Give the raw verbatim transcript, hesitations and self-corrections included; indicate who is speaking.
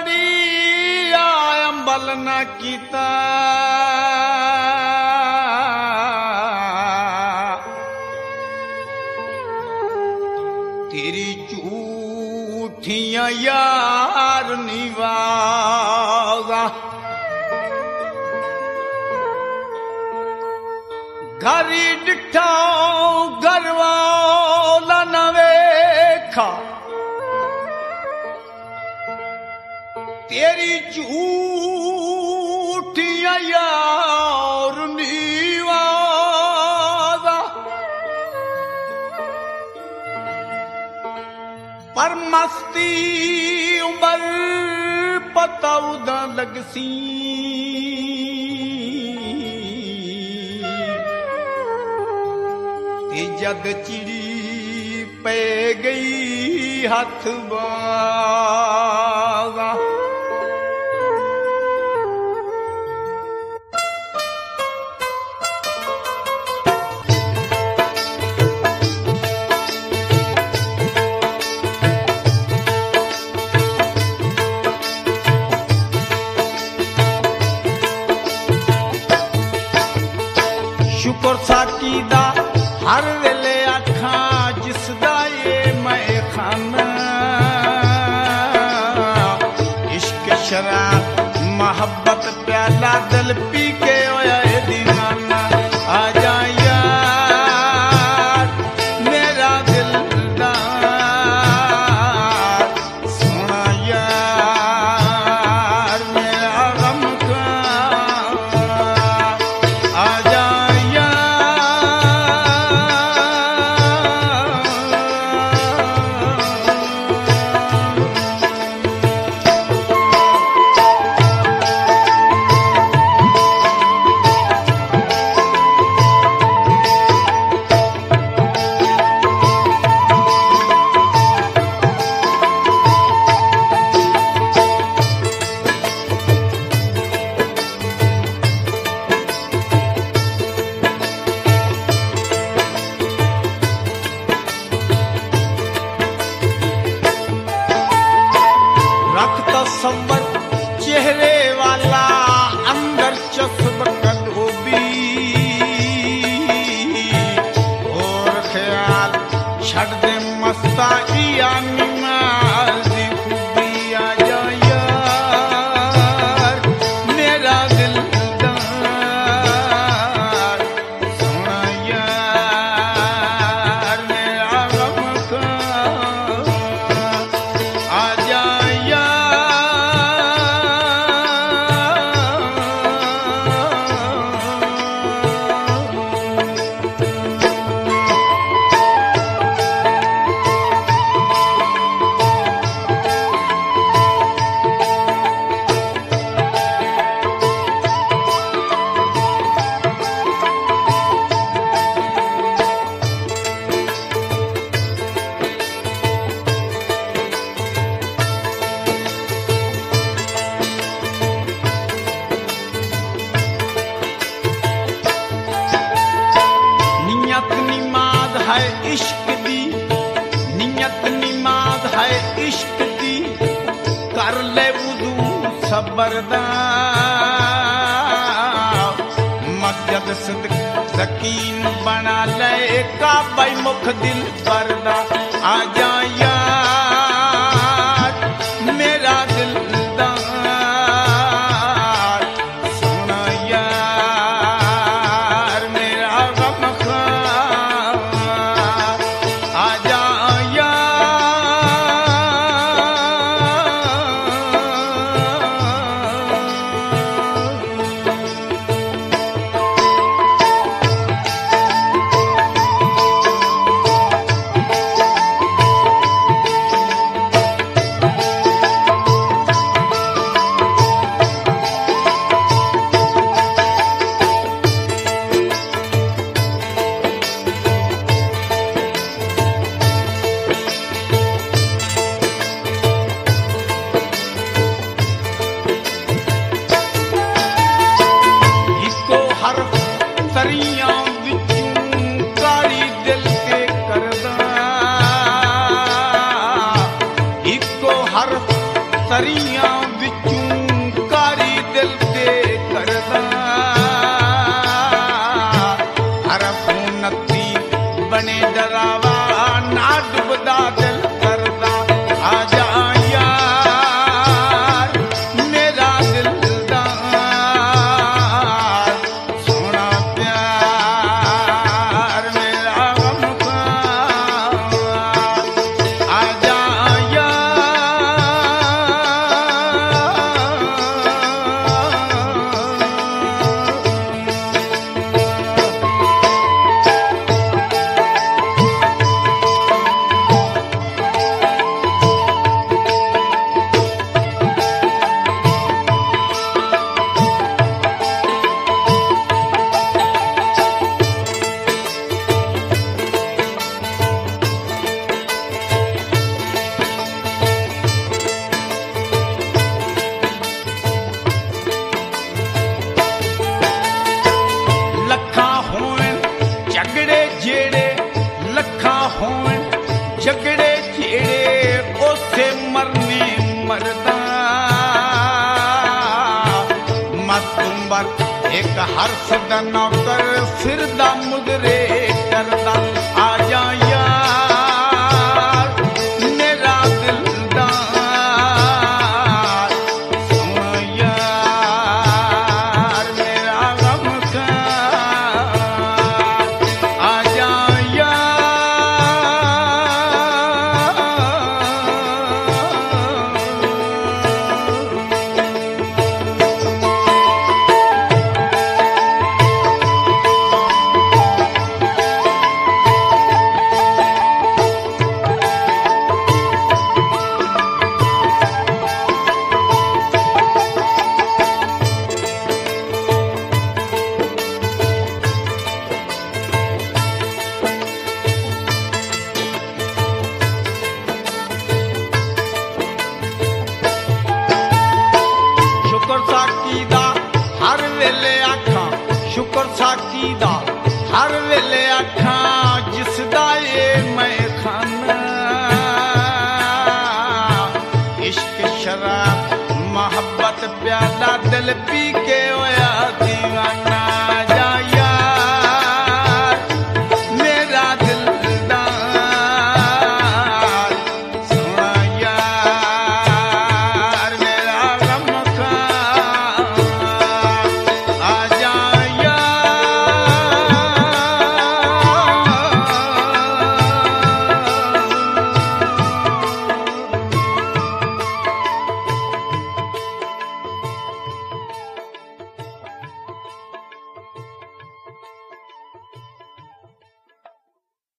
Speaker 1: कदी अंबल न कीता तेरी झूठियां यार निवाजा घरी डिठा घरवाला न वेखा तेरी झूठियां यार निवाजा पर मस्ती उमर पता उदा लगसी ते जद चिड़ी पे गई हथ बागा शुक्र साकी दा हर वेले आखा जिसदा ये मैं खाना इश्क शराब मोहब्बत प्याला दिल पी के होया दीवाना आ जा यार मेरा दिलदार सोना यार मेरा गम का आ जा सवर चेहरे वाला अंदर चस्ब कलोबी और ख्याल छड़ दे मस्ता इया निमाज़ी खूबी आ जा यार मेरा दिलदार सोना यार मेरा गम का आ जा इश्क दी नियत निमाज है इश्क दी कर ले वुजू सबरदा मस्जिद सदक सकीन बना ले काबा मुख दिल परदा आ जा यार मेरा दिलदार सोना यार मेरा गम खा कुंबर एक हर्ष दा नौकर सिर दा मुदरे करदा आ जा यार मेरा दिलदार सुन यार मेरा गमखार आ जा शुक्र साकी दा हर वेले आखां जिसदा ए मैं खाना इश्क शराब मोहब्बत प्याला दिल पी